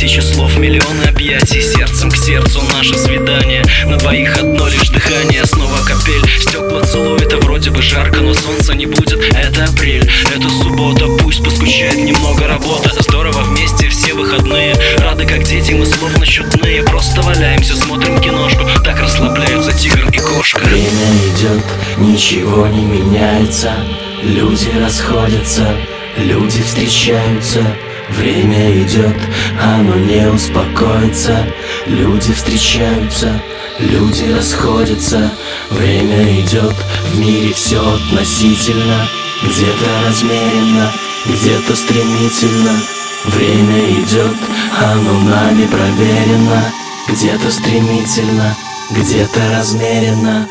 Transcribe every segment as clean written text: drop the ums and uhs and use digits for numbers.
Тысячи слов, миллионы объятий, сердцем к сердцу наше свидание. На двоих одно лишь дыхание, снова капель, стекла целует, а вроде бы жарко, но солнца не будет. Это апрель, это суббота, пусть поскучает немного работа. Здорово вместе все выходные, рады как дети, мы словно чудные. Просто валяемся, смотрим киношку, так расслабляются тигр и кошка. Время идет, ничего не меняется. Люди расходятся, люди встречаются. Время идет, оно не успокоится. Люди встречаются, люди расходятся. Время идет, в мире все относительно. Где-то размеренно, где-то стремительно. Время идет, оно нами проверено. Где-то стремительно, где-то размеренно.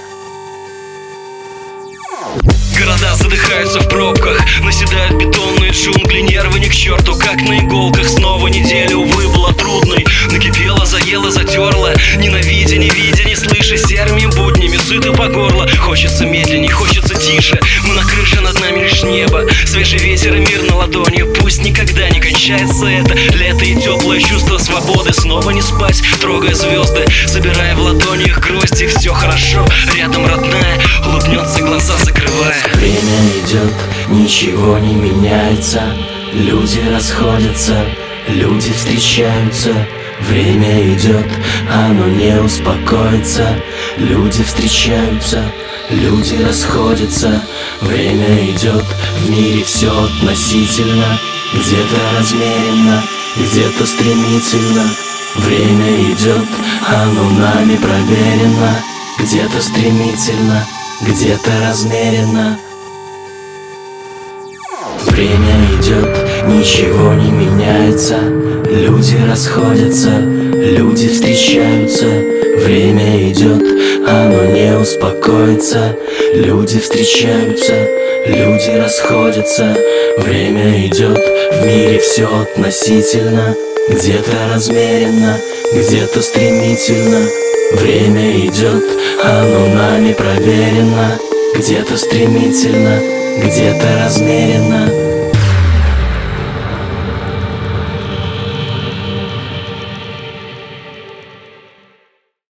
Города задыхаются в пробках, наседают бетонные джунгли. Нервы ни к черту, как на иголках. Снова неделя, увы, была трудной. Накипела, заела, затерла. Ненавидя, не видя, не слыша, серыми буднями сыты по горло. Хочется медленней, хочется тише. Мы на крыше, над нами лишь небо. Свежий ветер и мир на ладони. Пусть никогда не кончается это лето и теплое чувство свободы. Снова не спать, трогая звезды, собирая в ладони их грозди. Все хорошо, рядом родная, улыбнется, глаза закрывая. Время идет, ничего не меняется. Люди расходятся, люди встречаются. Время идет, оно не успокоится. Люди встречаются, люди расходятся. Время идет, в мире все относительно. Где-то размеренно, где-то стремительно. Время идет, оно нами проверено. Где-то стремительно, где-то размеренно. Время идет, ничего не меняется. Люди расходятся, люди встречаются. Время идет, оно не успокоится. Люди встречаются, люди расходятся. Время идет, в мире все относительно. Где-то размеренно, где-то стремительно. Время идет, оно нами проверено. Где-то стремительно, где-то размеренно.